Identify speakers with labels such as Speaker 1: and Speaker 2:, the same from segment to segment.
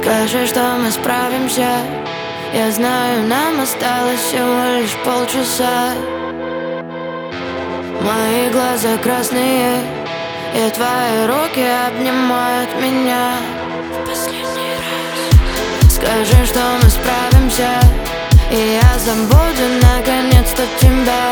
Speaker 1: Скажи, что мы справимся. Я знаю, нам осталось всего лишь полчаса. Мои глаза красные, и твои руки обнимают меня в последний раз. Скажи, что мы справимся, и я забуду наконец-то тебя.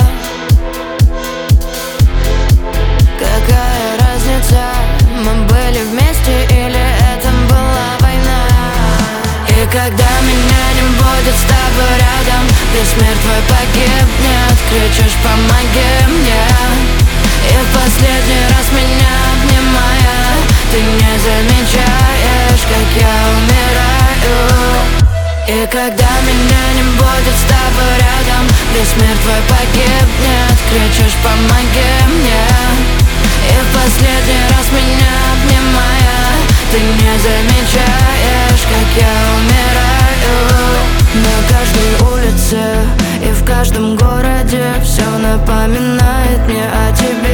Speaker 1: Какая разница, мы были вместе или это была война? И когда меня не будет с тобой рядом, весь мир твой погибнет. Кричишь, помоги мне, и в последний раз меня обнимая, ты не замечаешь, как я умираю. И когда меня не будет с тобой рядом, весь мир твой погибнет. Кричишь, помоги мне, и в последний раз меня обнимая, ты не замечаешь, как я умираю. На каждой улице и в каждом городе все напоминает мне о тебе.